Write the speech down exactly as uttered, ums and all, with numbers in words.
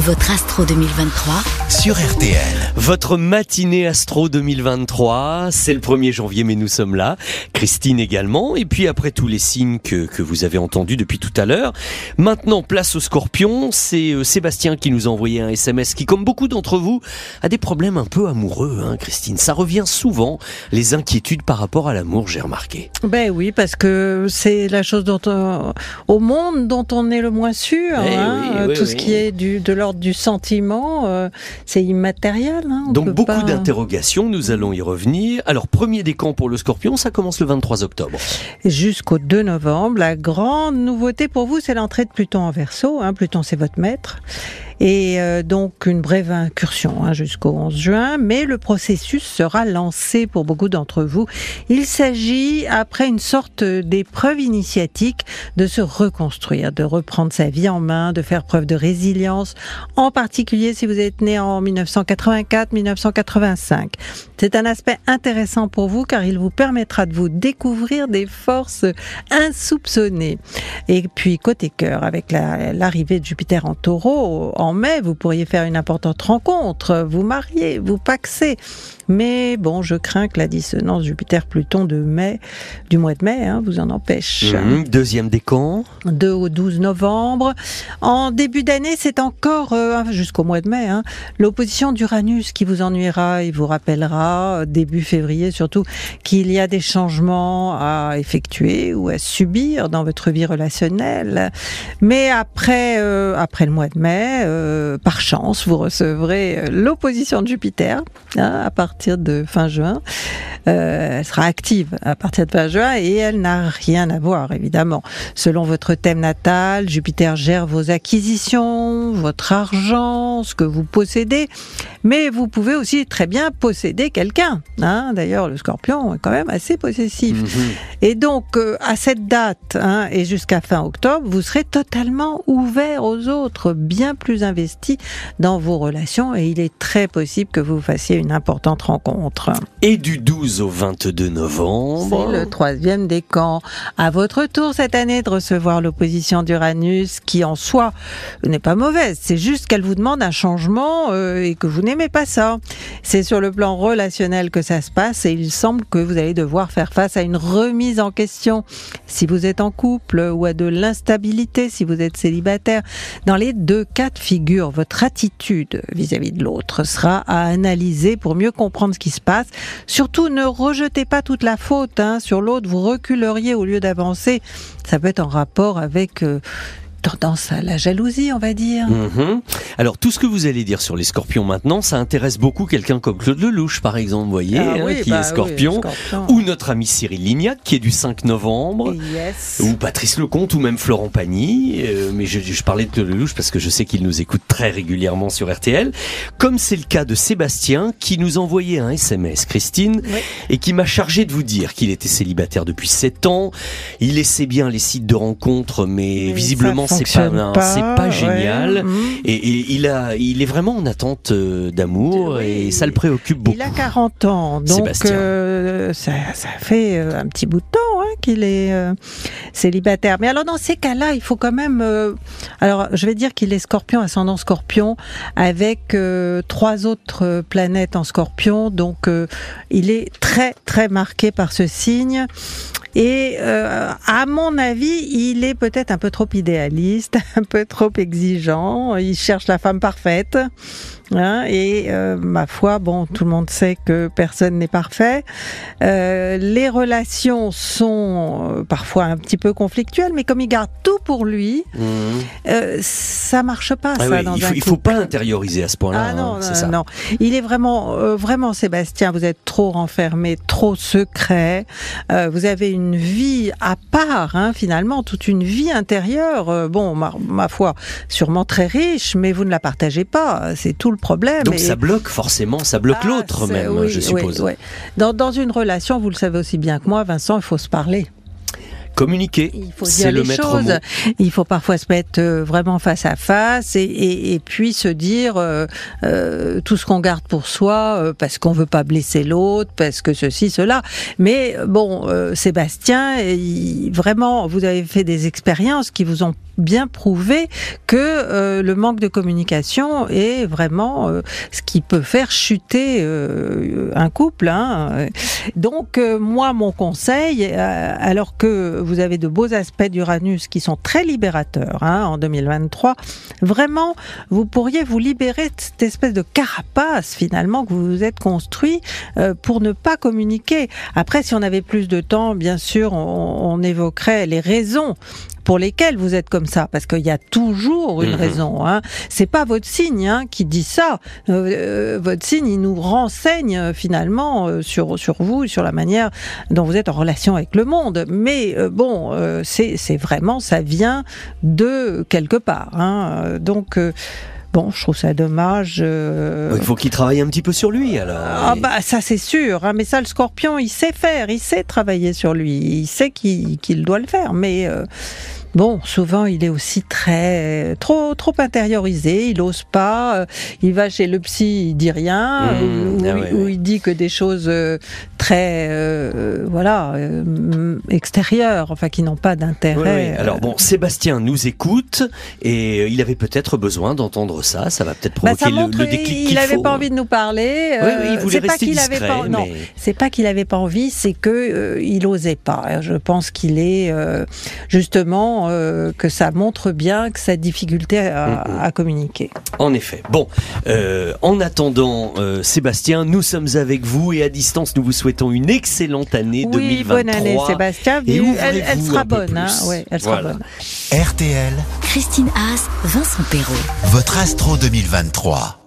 Votre Astro deux mille vingt-trois sur R T L. Votre matinée Astro deux mille vingt-trois, c'est le premier janvier, mais nous sommes là. Christine également. Et puis après tous les signes que, que vous avez entendus depuis tout à l'heure, maintenant place aux Scorpions. C'est euh, Sébastien qui nous a envoyé un S M S qui, comme beaucoup d'entre vous, a des problèmes un peu amoureux, hein, Christine. Ça revient souvent, les inquiétudes par rapport à l'amour, j'ai remarqué. Ben oui, parce que c'est la chose dont on, au monde dont on est le moins sûr. Eh hein, oui, oui, tout oui. ce qui est du, de l'ordre du sentiment, euh, c'est immatériel. Hein, on Donc peut beaucoup pas... d'interrogations, nous allons y revenir. Alors premier décan pour le Scorpion, ça commence le vingt-trois octobre. Jusqu'au deux novembre, la grande nouveauté pour vous, c'est l'entrée de Pluton en Verseau. Hein, Pluton, c'est votre maître. Et euh, donc une brève incursion hein, jusqu'au onze juin, mais le processus sera lancé pour beaucoup d'entre vous. Il s'agit, après une sorte d'épreuve initiatique, de se reconstruire, de reprendre sa vie en main, de faire preuve de résilience, en particulier si vous êtes né en dix-neuf cent quatre-vingt-quatre dix-neuf cent quatre-vingt-cinq. C'est un aspect intéressant pour vous car il vous permettra de vous découvrir des forces insoupçonnées. Et puis côté cœur, avec la, l'arrivée de Jupiter en Taureau, en mai, vous pourriez faire une importante rencontre, vous marier, vous paxer. Mais bon, je crains que la dissonance Jupiter-Pluton de mai, du mois de mai, hein, vous en empêche. Mmh, deuxième décan. deux au douze novembre. En début d'année, c'est encore, euh, jusqu'au mois de mai, hein, l'opposition d'Uranus qui vous ennuiera. Il vous rappellera, début février surtout, qu'il y a des changements à effectuer ou à subir dans votre vie relationnelle. Mais après, euh, après le mois de mai, euh, par chance, vous recevrez l'opposition de Jupiter, hein, à partir de fin juin. Euh, elle sera active à partir de fin juin et elle n'a rien à voir, évidemment. Selon votre thème natal, Jupiter gère vos acquisitions, votre argent, ce que vous possédez, mais vous pouvez aussi très bien posséder quelqu'un. Hein. D'ailleurs, le Scorpion est quand même assez possessif. Mmh. Et donc, euh, à cette date hein, et jusqu'à fin octobre, vous serez totalement ouvert aux autres, bien plus investi dans vos relations et il est très possible que vous fassiez une importante rencontre. Et du douze au vingt-deux novembre. C'est le troisième décan. À votre tour cette année de recevoir l'opposition d'Uranus qui en soi n'est pas mauvaise. C'est juste qu'elle vous demande un changement euh, et que vous n'aimez pas ça. C'est sur le plan relationnel que ça se passe et il semble que vous allez devoir faire face à une remise en question si vous êtes en couple ou à de l'instabilité si vous êtes célibataire. Dans les deux cas de figure, votre attitude vis-à-vis de l'autre sera à analyser pour mieux comprendre ce qui se passe. Surtout, ne rejetez pas toute la faute hein, sur l'autre, vous reculeriez au lieu d'avancer. Ça peut être en rapport avec euh, tendance à la jalousie, on va dire. Mmh. Alors, tout ce que vous allez dire sur les Scorpions maintenant, ça intéresse beaucoup quelqu'un comme Claude Lelouch, par exemple, vous voyez, ah, hein, oui, qui bah, est Scorpion, oui, Scorpion, ou notre ami Cyril Lignac, qui est du cinq novembre, yes. ou Patrice Lecomte, ou même Florent Pagny, euh, mais je, je parlais de Claude Lelouch parce que je sais qu'il nous écoute très régulièrement sur R T L, comme c'est le cas de Sébastien, qui nous envoyait un S M S, Christine, oui. et qui m'a chargé de vous dire qu'il était célibataire depuis sept ans, il essaie bien les sites de rencontres, mais, mais visiblement c'est pas... pas. C'est pas génial ouais. mmh. et, et il a, il est vraiment en attente d'amour oui. et ça le préoccupe beaucoup. Il a quarante ans, donc euh, ça, ça fait un petit bout de temps hein, qu'il est euh, célibataire. Mais alors dans ces cas-là, il faut quand même. Euh, alors je vais dire qu'il est Scorpion, ascendant Scorpion, avec euh, trois autres planètes en Scorpion, donc euh, il est très très marqué par ce signe. Et euh, à mon avis, il est peut-être un peu trop idéaliste, un peu trop exigeant. Il cherche la femme parfaite. Hein, et euh, ma foi, bon, tout le monde sait que personne n'est parfait. Euh, les relations sont euh, parfois un petit peu conflictuelles, mais comme il garde tout pour lui, mmh. euh, ça marche pas. Ah ça, oui, dans il un faut, il faut pas intérioriser à ce point-là. Ah non, hein, c'est non, ça. non. Il est vraiment, euh, vraiment, Sébastien. Vous êtes trop renfermé, trop secret. Euh, vous avez une vie à part, hein, finalement, toute une vie intérieure. Euh, bon, ma, ma foi, sûrement très riche, mais vous ne la partagez pas. C'est tout le problème. Donc et... ça bloque forcément, ça bloque ah, l'autre même, oui, je suppose. Oui, oui. Dans, dans une relation, vous le savez aussi bien que moi, Vincent, il faut se parler. Communiquer, il faut c'est dire le les maître choses. mot. Il faut parfois se mettre vraiment face à face et, et, et puis se dire euh, euh, tout ce qu'on garde pour soi euh, parce qu'on veut pas blesser l'autre, parce que ceci, cela. Mais bon, euh, Sébastien, il, vraiment, vous avez fait des expériences qui vous ont bien prouvé que euh, le manque de communication est vraiment euh, ce qui peut faire chuter euh, un couple. Hein. Donc euh, moi, mon conseil, euh, alors que vous avez de beaux aspects d'Uranus qui sont très libérateurs hein, en deux mille vingt-trois, vraiment, vous pourriez vous libérer de cette espèce de carapace finalement que vous vous êtes construit euh, pour ne pas communiquer. Après, si on avait plus de temps, bien sûr, on, on évoquerait les raisons pour lesquelles vous êtes comme ça, parce qu'il y a toujours une mmh. raison. Hein. C'est pas votre signe hein, qui dit ça. Euh, euh, votre signe, il nous renseigne euh, finalement euh, sur sur vous, sur la manière dont vous êtes en relation avec le monde. Mais euh, bon, euh, c'est c'est vraiment, ça vient de quelque part. Hein. Donc euh, Bon, je trouve ça dommage. Euh... Il faut qu'il travaille un petit peu sur lui, alors. Ah bah ça c'est sûr, hein, mais ça le Scorpion, il sait faire, il sait travailler sur lui, il sait qu'il, qu'il doit le faire, mais euh, bon, souvent il est aussi très trop trop intériorisé, il ose pas, euh, il va chez le psy, il dit rien, mmh, ou, ah ouais, ou ouais. il dit que des choses euh, très euh, voilà euh, extérieures, enfin qui n'ont pas d'intérêt. Oui, oui. Alors bon, Sébastien nous écoute et il avait peut-être besoin d'entendre ça, ça va peut-être provoquer bah, montre, le, le déclic qu'il faut. Il n'avait pas envie de nous parler. Oui, oui, il voulait c'est rester pas qu'il discret. Avait pas, mais... Non, c'est pas qu'il avait pas envie, c'est que euh, il osait pas. Je pense qu'il est euh, justement euh, que ça montre bien que sa difficulté à, mm-hmm. à communiquer. En effet. Bon, euh, en attendant, euh, Sébastien, nous sommes avec vous et à distance, nous vous souhaitons une excellente année oui, deux mille vingt-trois. Bonne année, Sébastien. Et elle, elle sera bonne, hein. Ouais, elle sera voilà. bonne. R T L. Christine Haas, Vincent Perrault. Votre Astro deux mille vingt-trois.